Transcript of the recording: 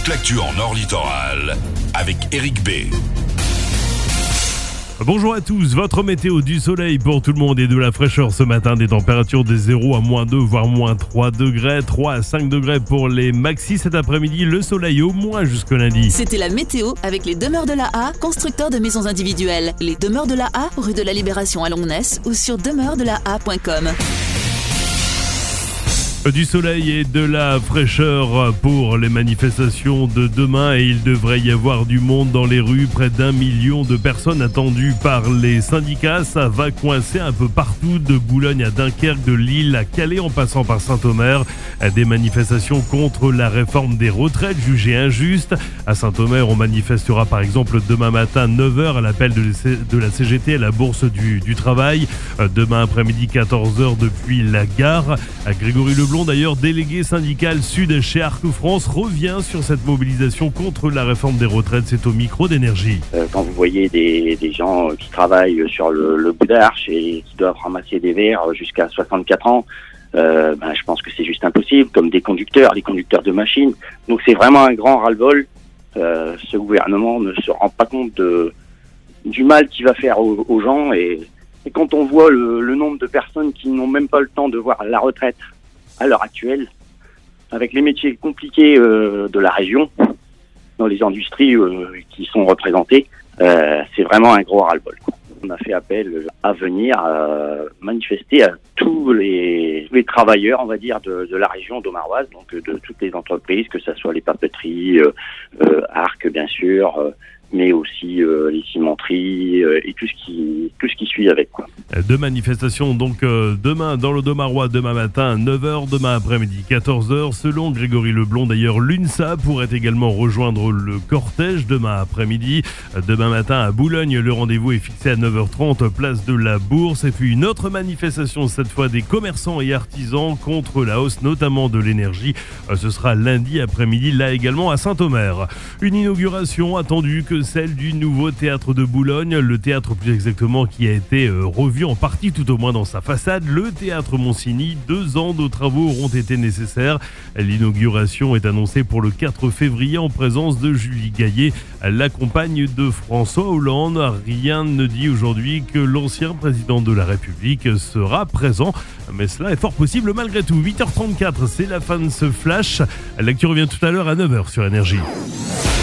toute l'actu en Nord Littoral avec Eric B. Bonjour à tous, votre météo du soleil pour tout le monde et de la fraîcheur ce matin, des températures des 0 à -2 voire -3 degrés, 3 à 5 degrés pour les maxis cet après-midi, le soleil au moins jusque lundi. C'était la météo avec les Demeures de la A, constructeurs de maisons individuelles. Les Demeures de la A, rue de la Libération à Longnes ou sur demeuresdelaa.com. Du soleil et de la fraîcheur pour les manifestations de demain et il devrait y avoir du monde dans les rues, près d'1 million de personnes attendues par les syndicats. Ça va coincer un peu partout, de Boulogne à Dunkerque, de Lille à Calais en passant par Saint-Omer. Des manifestations contre la réforme des retraites jugée injuste. À Saint-Omer, on manifestera par exemple demain matin 9h à l'appel de la CGT à la Bourse du Travail. Demain après-midi 14h depuis la gare. Grégory Leblanc, d'ailleurs délégué syndical Sud chez Arc France, revient sur cette mobilisation contre la réforme des retraites. C'est au micro d'Énergie. Quand vous voyez des gens qui travaillent sur le bout d'arche et qui doivent ramasser des verres jusqu'à 64 ans, je pense que c'est juste impossible, comme les conducteurs de machines. Donc c'est vraiment un grand ras-le-bol. Ce gouvernement ne se rend pas compte du mal qu'il va faire aux gens et quand on voit le nombre de personnes qui n'ont même pas le temps de voir la retraite à l'heure actuelle, avec les métiers compliqués de la région, dans les industries qui sont représentées, c'est vraiment un gros ras-le-bol. On a fait appel à venir manifester à tous les travailleurs, on va dire, de la région daumaroise, donc de toutes les entreprises, que ce soit les papeteries, Arc bien sûr, mais aussi les cimenteries et tout ce qui suit avec, quoi. Deux manifestations donc demain dans le Domarois, demain matin 9h, demain après-midi 14h. Selon Grégory Leblanc, d'ailleurs, l'UNSA pourrait également rejoindre le cortège demain après-midi. Demain matin à Boulogne, le rendez-vous est fixé à 9h30, place de la Bourse. Et puis une autre manifestation, cette fois des commerçants et artisans contre la hausse notamment de l'énergie. Ce sera lundi après-midi, là également à Saint-Omer. Une inauguration attendue que celle du nouveau théâtre de Boulogne, le théâtre plus exactement qui a été revu en partie, tout au moins dans sa façade, le théâtre Monsigny. 2 ans de travaux auront été nécessaires. L'inauguration est annoncée pour le 4 février en présence de Julie Gaillet, la compagne de François Hollande. Rien ne dit aujourd'hui que l'ancien président de la République sera présent, mais cela est fort possible malgré tout. 8h34, c'est la fin de ce flash. L'actu revient tout à l'heure à 9h sur Énergie.